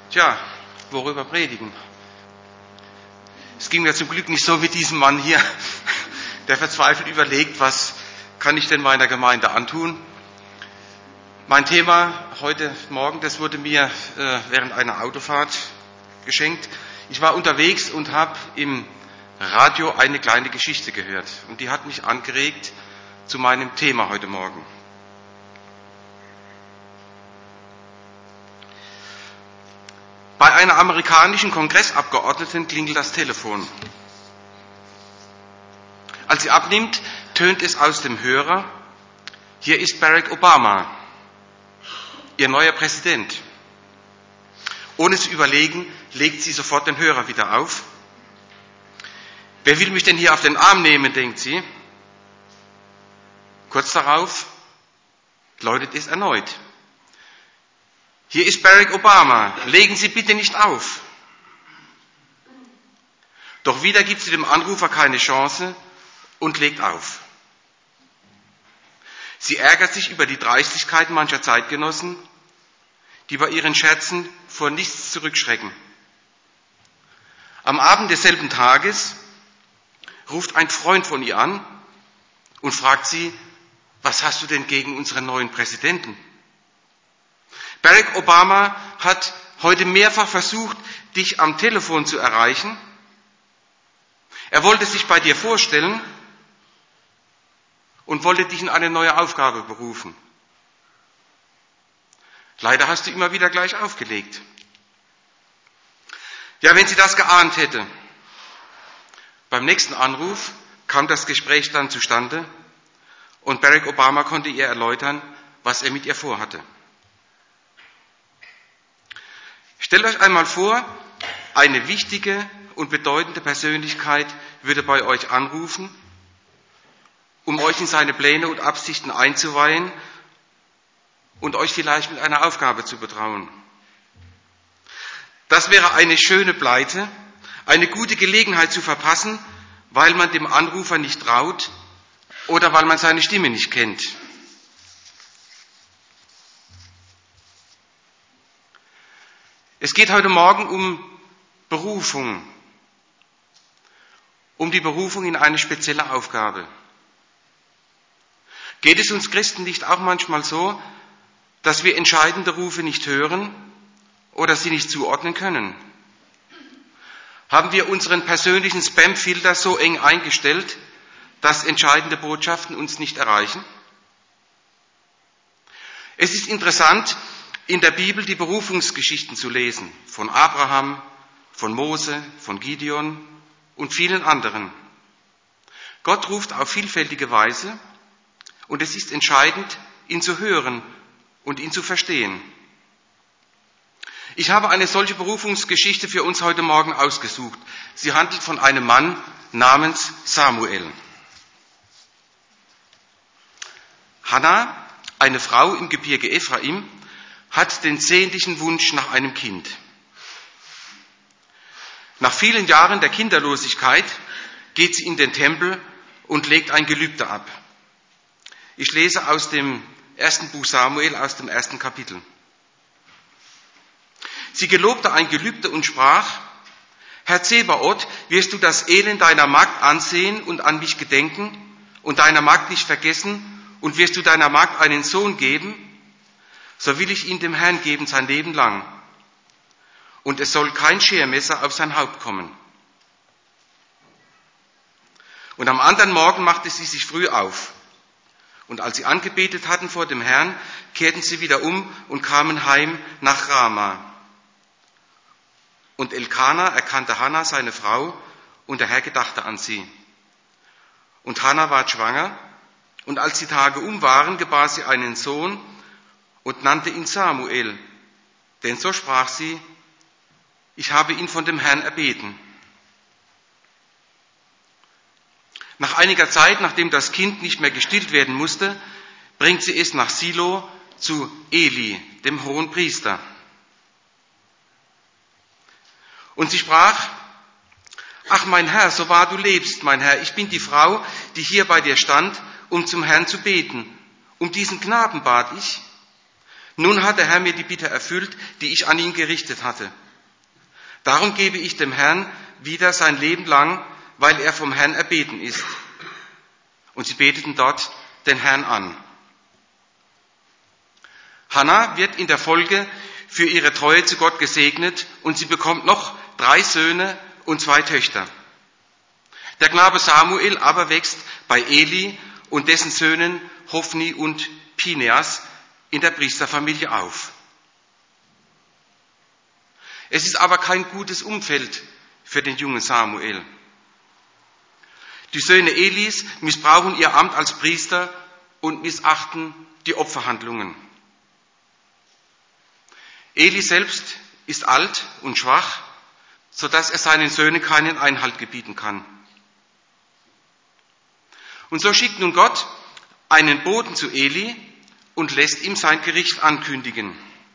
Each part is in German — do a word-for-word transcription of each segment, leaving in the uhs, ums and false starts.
Tja, worüber predigen? Es ging mir zum Glück nicht so wie diesem Mann hier, der verzweifelt überlegt, was kann ich denn meiner Gemeinde antun? Mein Thema heute Morgen, das wurde mir äh, während einer Autofahrt geschenkt. Ich war unterwegs und habe im Radio eine kleine Geschichte gehört. Und die hat mich angeregt zu meinem Thema heute Morgen. Bei einer amerikanischen Kongressabgeordneten klingelt das Telefon. Als sie abnimmt, tönt es aus dem Hörer: Hier ist Barack Obama, Ihr neuer Präsident. Ohne zu überlegen, legt sie sofort den Hörer wieder auf. Wer will mich denn hier auf den Arm nehmen, denkt sie. Kurz darauf läutet es erneut. Hier ist Barack Obama, legen Sie bitte nicht auf. Doch wieder gibt sie dem Anrufer keine Chance und legt auf. Sie ärgert sich über die Dreistigkeit mancher Zeitgenossen, die bei ihren Scherzen vor nichts zurückschrecken. Am Abend desselben Tages ruft ein Freund von ihr an und fragt sie: Was hast du denn gegen unseren neuen Präsidenten? Barack Obama hat heute mehrfach versucht, dich am Telefon zu erreichen. Er wollte sich bei dir vorstellen und wollte dich in eine neue Aufgabe berufen. Leider hast du immer wieder gleich aufgelegt. Ja, wenn sie das geahnt hätte. Beim nächsten Anruf kam das Gespräch dann zustande und Barack Obama konnte ihr erläutern, was er mit ihr vorhatte. Stellt euch einmal vor, eine wichtige und bedeutende Persönlichkeit würde bei euch anrufen, um euch in seine Pläne und Absichten einzuweihen und euch vielleicht mit einer Aufgabe zu betrauen. Das wäre eine schöne Pleite, eine gute Gelegenheit zu verpassen, weil man dem Anrufer nicht traut oder weil man seine Stimme nicht kennt. Es geht heute Morgen um Berufung, um die Berufung in eine spezielle Aufgabe. Geht es uns Christen nicht auch manchmal so, dass wir entscheidende Rufe nicht hören oder sie nicht zuordnen können? Haben wir unseren persönlichen Spam-Filter so eng eingestellt, dass entscheidende Botschaften uns nicht erreichen? Es ist interessant, in der Bibel die Berufungsgeschichten zu lesen, von Abraham, von Mose, von Gideon und vielen anderen. Gott ruft auf vielfältige Weise und es ist entscheidend, ihn zu hören und ihn zu verstehen. Ich habe eine solche Berufungsgeschichte für uns heute Morgen ausgesucht. Sie handelt von einem Mann namens Samuel. Hannah, eine Frau im Gebirge Ephraim, hat den sehnlichen Wunsch nach einem Kind. Nach vielen Jahren der Kinderlosigkeit geht sie in den Tempel und legt ein Gelübde ab. Ich lese aus dem ersten Buch Samuel, aus dem ersten Kapitel. Sie gelobte ein Gelübde und sprach: Herr Zebaoth, wirst du das Elend deiner Magd ansehen und an mich gedenken und deiner Magd nicht vergessen, und wirst du deiner Magd einen Sohn geben, so will ich ihn dem Herrn geben sein Leben lang. Und es soll kein Schermesser auf sein Haupt kommen. Und am anderen Morgen machte sie sich früh auf. Und als sie angebetet hatten vor dem Herrn, kehrten sie wieder um und kamen heim nach Rama. Und Elkana erkannte Hannah, seine Frau, und der Herr gedachte an sie. Und Hannah ward schwanger, und als die Tage um waren, gebar sie einen Sohn und nannte ihn Samuel, denn so sprach sie: Ich habe ihn von dem Herrn erbeten. Nach einiger Zeit, nachdem das Kind nicht mehr gestillt werden musste, bringt sie es nach Silo zu Eli, dem Hohenpriester. Und sie sprach: Ach, mein Herr, so wahr du lebst, mein Herr, ich bin die Frau, die hier bei dir stand, um zum Herrn zu beten. Um diesen Knaben bat ich. Nun hat der Herr mir die Bitte erfüllt, die ich an ihn gerichtet hatte. Darum gebe ich dem Herrn wieder sein Leben lang, weil er vom Herrn erbeten ist. Und sie beteten dort den Herrn an. Hannah wird in der Folge für ihre Treue zu Gott gesegnet und sie bekommt noch drei Söhne und zwei Töchter. Der Knabe Samuel aber wächst bei Eli und dessen Söhnen Hophni und Pineas in der Priesterfamilie auf. Es ist aber kein gutes Umfeld für den jungen Samuel. Die Söhne Elis missbrauchen ihr Amt als Priester und missachten die Opferhandlungen. Eli selbst ist alt und schwach, sodass er seinen Söhnen keinen Einhalt gebieten kann. Und so schickt nun Gott einen Boten zu Eli und lässt ihm sein Gericht ankündigen.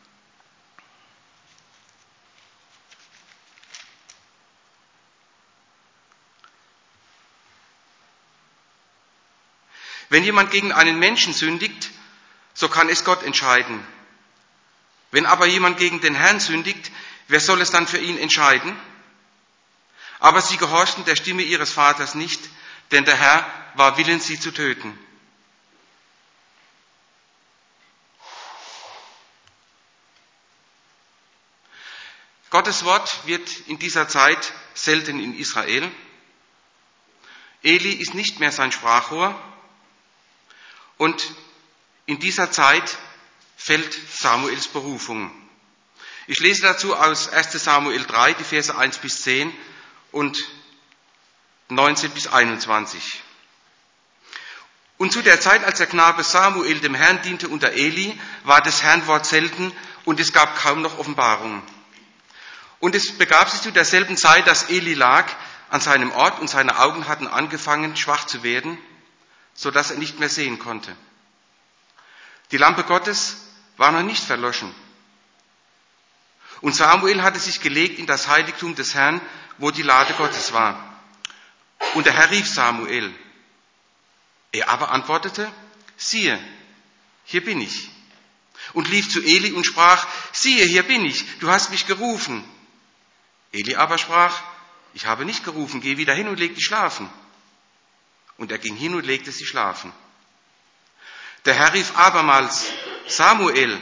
Wenn jemand gegen einen Menschen sündigt, so kann es Gott entscheiden. Wenn aber jemand gegen den Herrn sündigt, wer soll es dann für ihn entscheiden? Aber sie gehorchten der Stimme ihres Vaters nicht, denn der Herr war willens, sie zu töten. Gottes Wort wird in dieser Zeit selten in Israel. Eli ist nicht mehr sein Sprachrohr und in dieser Zeit fällt Samuels Berufung. Ich lese dazu aus erster Samuel drei, die Verse eins bis zehn und neunzehn bis einundzwanzig. Und zu der Zeit, als der Knabe Samuel dem Herrn diente unter Eli, war des Herrn Wort selten und es gab kaum noch Offenbarung. Und es begab sich zu derselben Zeit, dass Eli lag an seinem Ort und seine Augen hatten angefangen, schwach zu werden, so dass er nicht mehr sehen konnte. Die Lampe Gottes war noch nicht verloschen. Und Samuel hatte sich gelegt in das Heiligtum des Herrn, wo die Lade Gottes war. Und der Herr rief Samuel. Er aber antwortete, siehe, hier bin ich. Und lief zu Eli und sprach, siehe, hier bin ich, du hast mich gerufen. Eli aber sprach, ich habe nicht gerufen, geh wieder hin und leg dich schlafen. Und er ging hin und legte sich schlafen. Der Herr rief abermals, Samuel.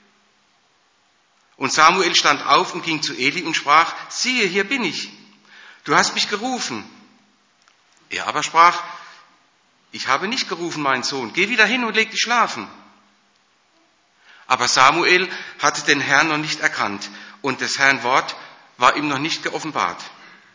Und Samuel stand auf und ging zu Eli und sprach, siehe, hier bin ich, du hast mich gerufen. Er aber sprach, ich habe nicht gerufen, mein Sohn, geh wieder hin und leg dich schlafen. Aber Samuel hatte den Herrn noch nicht erkannt und des Herrn Wort war ihm noch nicht geoffenbart.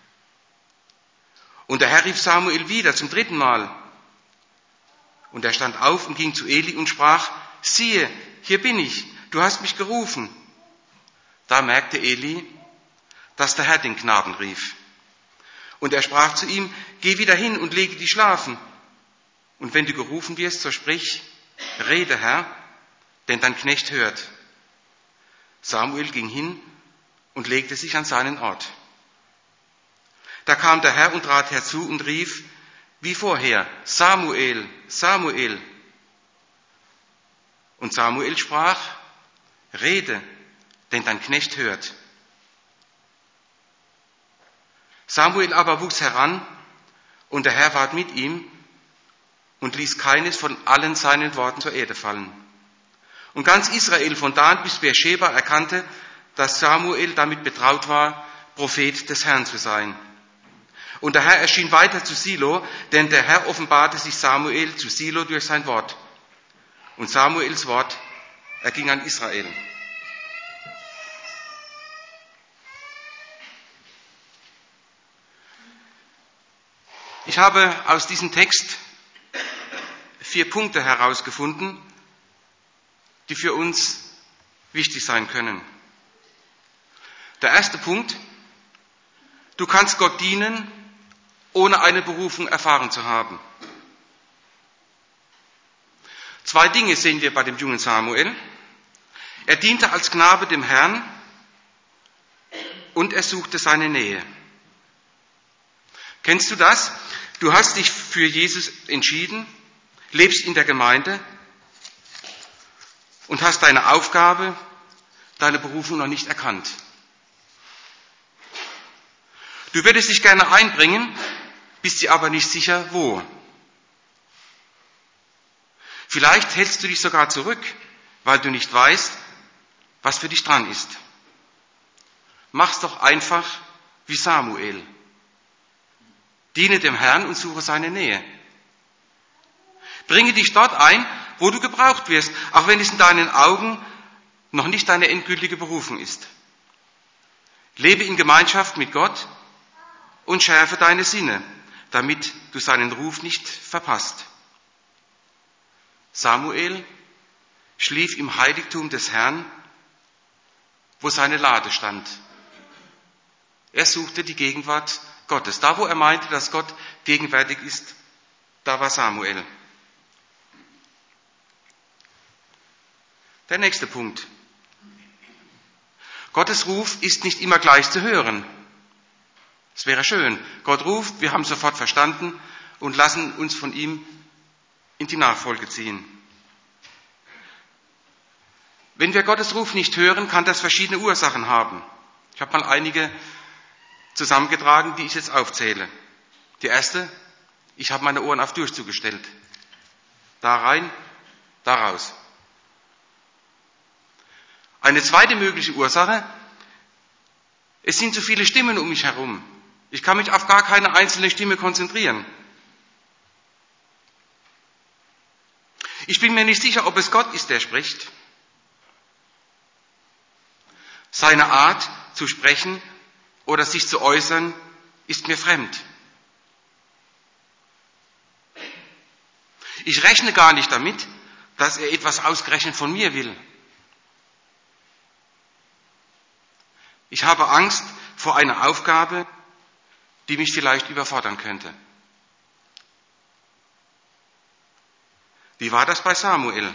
Und der Herr rief Samuel wieder zum dritten Mal. Und er stand auf und ging zu Eli und sprach, siehe, hier bin ich, du hast mich gerufen. Da merkte Eli, dass der Herr den Knaben rief. Und er sprach zu ihm, geh wieder hin und lege dich schlafen. Und wenn du gerufen wirst, so sprich, rede, Herr, denn dein Knecht hört. Samuel ging hin und legte sich an seinen Ort. Da kam der Herr und trat herzu und rief, wie vorher, Samuel, Samuel. Und Samuel sprach, rede, denn dein Knecht hört. Samuel aber wuchs heran, und der Herr ward mit ihm und ließ keines von allen seinen Worten zur Erde fallen. Und ganz Israel von Dan bis Beersheba erkannte, dass Samuel damit betraut war, Prophet des Herrn zu sein. Und der Herr erschien weiter zu Silo, denn der Herr offenbarte sich Samuel zu Silo durch sein Wort. Und Samuels Wort erging an Israel. Ich habe aus diesem Text vier Punkte herausgefunden, die für uns wichtig sein können. Der erste Punkt, du kannst Gott dienen, ohne eine Berufung erfahren zu haben. Zwei Dinge sehen wir bei dem jungen Samuel. Er diente als Knabe dem Herrn und er suchte seine Nähe. Kennst du das? Du hast dich für Jesus entschieden, lebst in der Gemeinde, und hast deine Aufgabe, deine Berufung noch nicht erkannt. Du würdest dich gerne einbringen, bist dir aber nicht sicher, wo. Vielleicht hältst du dich sogar zurück, weil du nicht weißt, was für dich dran ist. Mach's doch einfach wie Samuel. Diene dem Herrn und suche seine Nähe. Bringe dich dort ein, wo du gebraucht wirst, auch wenn es in deinen Augen noch nicht deine endgültige Berufung ist. Lebe in Gemeinschaft mit Gott und schärfe deine Sinne, damit du seinen Ruf nicht verpasst. Samuel schlief im Heiligtum des Herrn, wo seine Lade stand. Er suchte die Gegenwart Gottes. Da, wo er meinte, dass Gott gegenwärtig ist, da war Samuel. Der nächste Punkt. Gottes Ruf ist nicht immer gleich zu hören. Es wäre schön. Gott ruft, wir haben sofort verstanden und lassen uns von ihm in die Nachfolge ziehen. Wenn wir Gottes Ruf nicht hören, kann das verschiedene Ursachen haben. Ich habe mal einige zusammengetragen, die ich jetzt aufzähle. Die erste, ich habe meine Ohren auf Durchzug gestellt. Da rein, da raus. Eine zweite mögliche Ursache, es sind zu viele Stimmen um mich herum. Ich kann mich auf gar keine einzelne Stimme konzentrieren. Ich bin mir nicht sicher, ob es Gott ist, der spricht. Seine Art zu sprechen oder sich zu äußern, ist mir fremd. Ich rechne gar nicht damit, dass er etwas ausgerechnet von mir will. Ich habe Angst vor einer Aufgabe, die mich vielleicht überfordern könnte. Wie war das bei Samuel?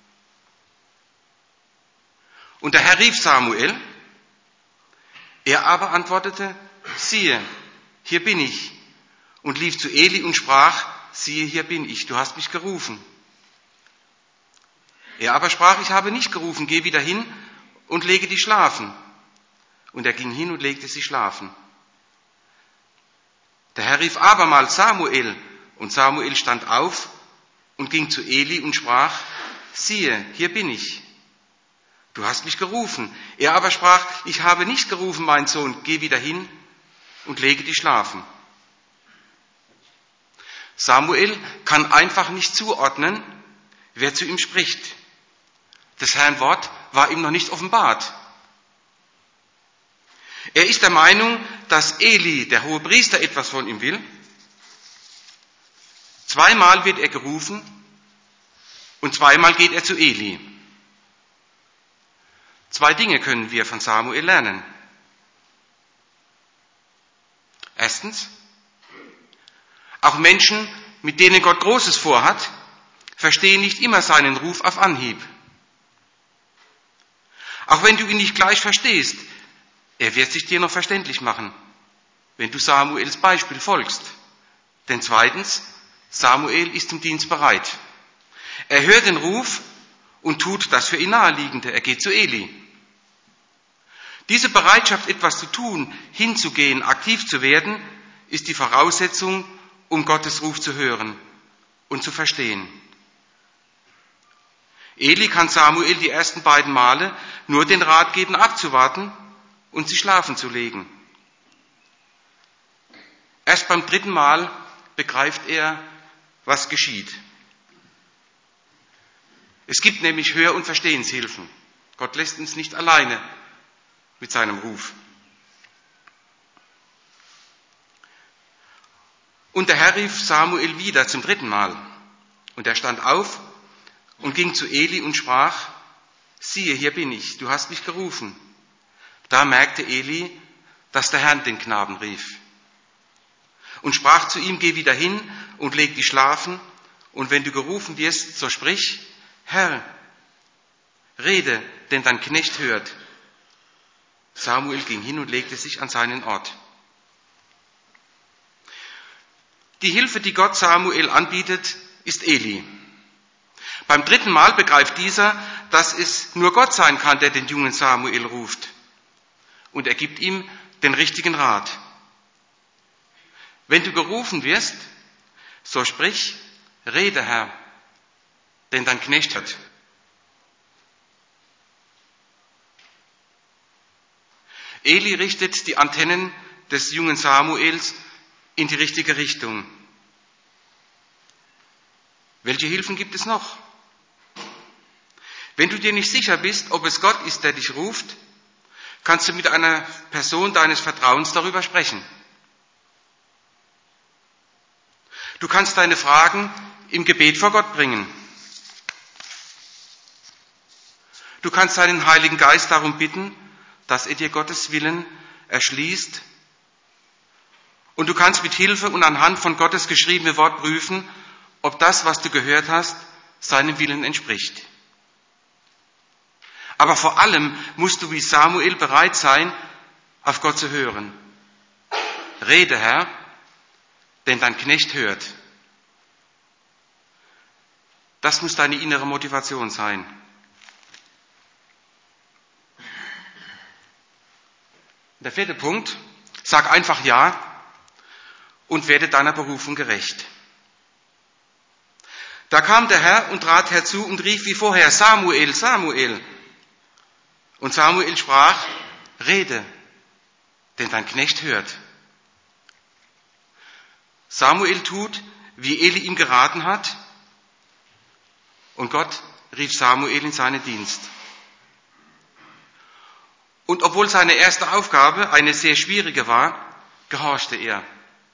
Und der Herr rief Samuel, er aber antwortete, siehe, hier bin ich, und lief zu Eli und sprach, siehe, hier bin ich, du hast mich gerufen. Er aber sprach, ich habe nicht gerufen, geh wieder hin und lege dich schlafen. Und er ging hin und legte sie schlafen. Der Herr rief abermals Samuel, und Samuel stand auf und ging zu Eli und sprach, siehe, hier bin ich. Du hast mich gerufen. Er aber sprach, ich habe nicht gerufen, mein Sohn, geh wieder hin und lege dich schlafen. Samuel kann einfach nicht zuordnen, wer zu ihm spricht. Des Herrn Wort war ihm noch nicht offenbart. Er ist der Meinung, dass Eli, der Hohepriester, etwas von ihm will. Zweimal wird er gerufen und zweimal geht er zu Eli. Zwei Dinge können wir von Samuel lernen. Erstens, auch Menschen, mit denen Gott Großes vorhat, verstehen nicht immer seinen Ruf auf Anhieb. Auch wenn du ihn nicht gleich verstehst, er wird sich dir noch verständlich machen, wenn du Samuels Beispiel folgst. Denn zweitens, Samuel ist zum Dienst bereit. Er hört den Ruf und tut das für ihn Naheliegende. Er geht zu Eli. Diese Bereitschaft, etwas zu tun, hinzugehen, aktiv zu werden, ist die Voraussetzung, um Gottes Ruf zu hören und zu verstehen. Eli kann Samuel die ersten beiden Male nur den Rat geben, abzuwarten und sich schlafen zu legen. Erst beim dritten Mal begreift er, was geschieht. Es gibt nämlich Hör- und Verstehenshilfen. Gott lässt uns nicht alleine mit seinem Ruf. Und der Herr rief Samuel wieder zum dritten Mal. Und er stand auf und ging zu Eli und sprach, siehe, hier bin ich, du hast mich gerufen. Da merkte Eli, dass der Herr den Knaben rief. Und sprach zu ihm, geh wieder hin und leg dich schlafen. Und wenn du gerufen wirst, so sprich, Herr, rede, denn dein Knecht hört. Samuel ging hin und legte sich an seinen Ort. Die Hilfe, die Gott Samuel anbietet, ist Eli. Beim dritten Mal begreift dieser, dass es nur Gott sein kann, der den jungen Samuel ruft. Und er gibt ihm den richtigen Rat. Wenn du gerufen wirst, so sprich, rede, Herr, denn dein Knecht hört. Eli richtet die Antennen des jungen Samuels in die richtige Richtung. Welche Hilfen gibt es noch? Wenn du dir nicht sicher bist, ob es Gott ist, der dich ruft, kannst du mit einer Person deines Vertrauens darüber sprechen. Du kannst deine Fragen im Gebet vor Gott bringen. Du kannst deinen Heiligen Geist darum bitten, dass er dir Gottes Willen erschließt. Und du kannst mit Hilfe und anhand von Gottes geschriebene Wort prüfen, ob das, was du gehört hast, seinem Willen entspricht. Aber vor allem musst du wie Samuel bereit sein, auf Gott zu hören. Rede, Herr, denn dein Knecht hört. Das muss deine innere Motivation sein. Der vierte Punkt, sag einfach Ja und werde deiner Berufung gerecht. Da kam der Herr und trat herzu und rief wie vorher, Samuel, Samuel. Und Samuel sprach, rede, denn dein Knecht hört. Samuel tut, wie Eli ihm geraten hat, und Gott rief Samuel in seinen Dienst. Und obwohl seine erste Aufgabe eine sehr schwierige war, gehorchte er.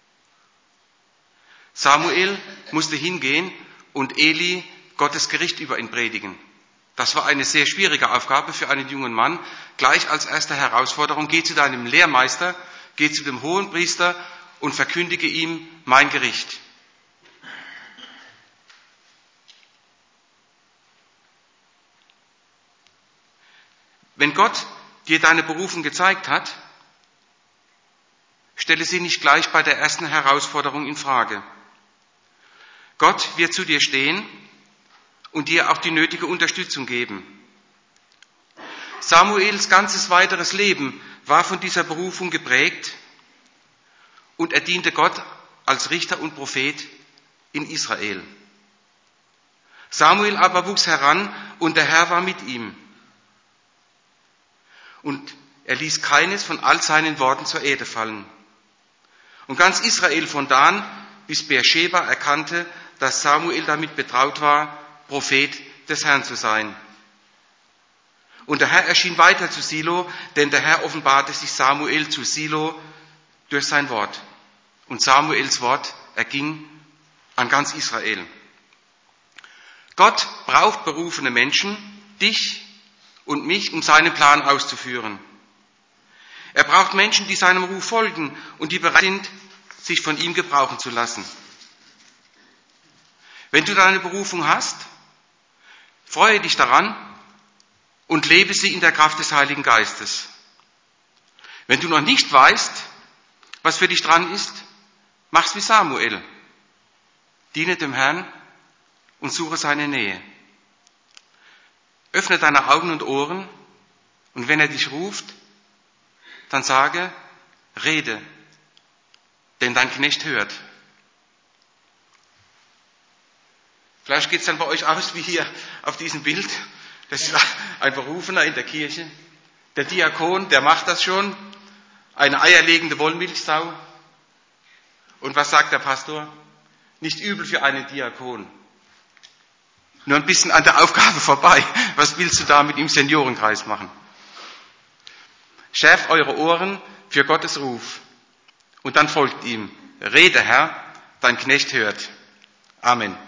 Samuel musste hingehen und Eli Gottes Gericht über ihn predigen. Das war eine sehr schwierige Aufgabe für einen jungen Mann. Gleich als erste Herausforderung, geh zu deinem Lehrmeister, geh zu dem Hohenpriester und verkündige ihm mein Gericht. Wenn Gott dir deine Berufung gezeigt hat, stelle sie nicht gleich bei der ersten Herausforderung in Frage. Gott wird zu dir stehen und dir auch die nötige Unterstützung geben. Samuels ganzes weiteres Leben war von dieser Berufung geprägt und er diente Gott als Richter und Prophet in Israel. Samuel aber wuchs heran und der Herr war mit ihm. Und er ließ keines von all seinen Worten zur Erde fallen. Und ganz Israel von Dan bis Beersheba erkannte, dass Samuel damit betraut war, Prophet des Herrn zu sein. Und der Herr erschien weiter zu Silo, denn der Herr offenbarte sich Samuel zu Silo durch sein Wort. Und Samuels Wort erging an ganz Israel. Gott braucht berufene Menschen, dich und mich, um seinen Plan auszuführen. Er braucht Menschen, die seinem Ruf folgen und die bereit sind, sich von ihm gebrauchen zu lassen. Wenn du deine Berufung hast, freue dich daran und lebe sie in der Kraft des Heiligen Geistes. Wenn du noch nicht weißt, was für dich dran ist, mach's wie Samuel. Diene dem Herrn und suche seine Nähe. Öffne deine Augen und Ohren und wenn er dich ruft, dann sage, rede, denn dein Knecht hört. Vielleicht geht es dann bei euch aus wie hier auf diesem Bild. Das ist ein Berufener in der Kirche. Der Diakon, der macht das schon. Eine eierlegende Wollmilchsau. Und was sagt der Pastor? Nicht übel für einen Diakon. Nur ein bisschen an der Aufgabe vorbei. Was willst du da mit im Seniorenkreis machen? Schärft eure Ohren für Gottes Ruf. Und dann folgt ihm. Rede, Herr, dein Knecht hört. Amen.